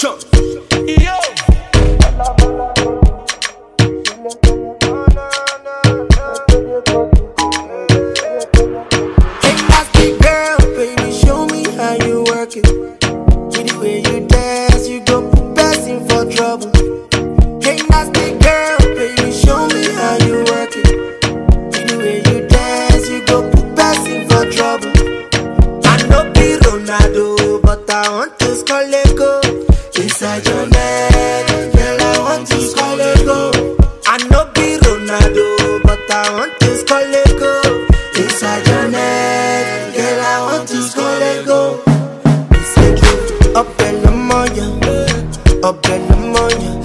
Show. Yo. Hey, nasty girl, baby, show me how you work it. With the way you dance, you go put person for trouble. Hey, nasty girl, baby, show me how you work it. With the way you dance, you go put person for trouble. I know be Ronaldo, but I want to score a goal inside your neck, girl. I want to score a goal. I know be Ronaldo, but I want to score a goal inside your neck, girl. I want to score a goal. It's a goal. Up in the morning, up in the morning.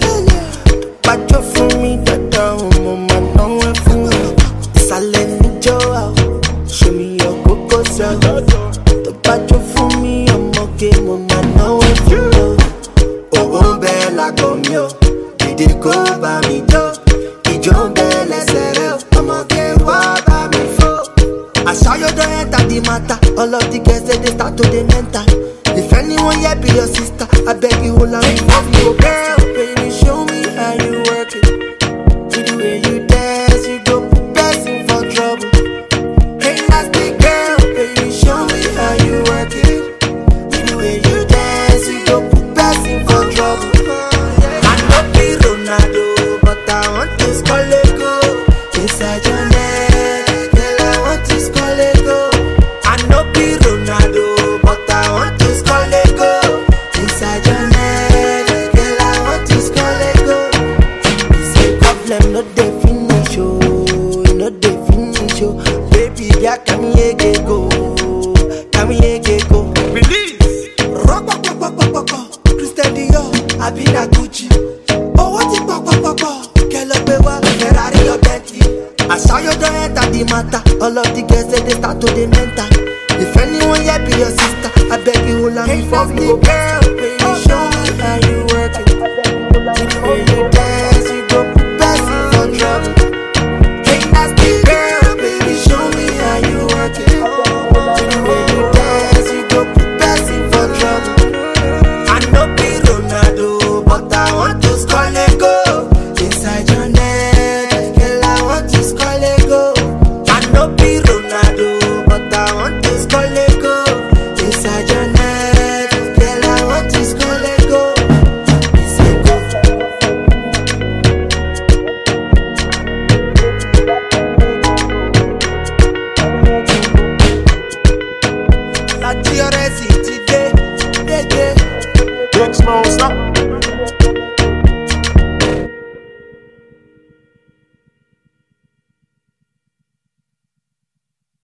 But you for me, that down, mama, no way for me. It's a lenny Joe. Show me your cocoa self. The battle for me, I'm okay, mama, no way for me. Oh, bella comio, did go by me, though. Ijon bella sereo, I'm okay, what by me for? I saw you don't enter the matter. All of the girls say they start to the mental. If anyone here be your sister, I beg you, hold on me for me, girl. Baby, show me how you work it. With the way you dance, you go put person for trouble. Hey, nasty girl, baby, show me how you work it. With the way you dance, you go put person for trouble. I know be Ronaldo, but I want to score a goal inside your neck, girl. I want to score a goal. I know be Ronaldo, but I want to score a goal inside your neck, girl. I want to score a goal. It's a problem, not the finish, oh, not the finish, oh. Baby, yeah, come here, go, come here, go. Release. Rock, Christian Dior, I be na Gucci. Oh, what it, girl, up Ferrari or Bentley. I saw you don't enter the matter. All of the girls say they start to the mental. If anyone here be your sister, I beg you, hold on me for me, girl. Baby, show me how you work it. With the way you dance, you go put person for trouble. Hey, nasty girl, baby, show me how you work it. With the way you dance, you go put person for trouble. I know be Ronaldo, but I want to score a goal inside your neck, girl. I want to score a goal. I know be Ronaldo, but I want to score a goal inside your neck, girl. I want to score a goal. It's a goal. La Tioresi today, yeah. Big Smoke, stop.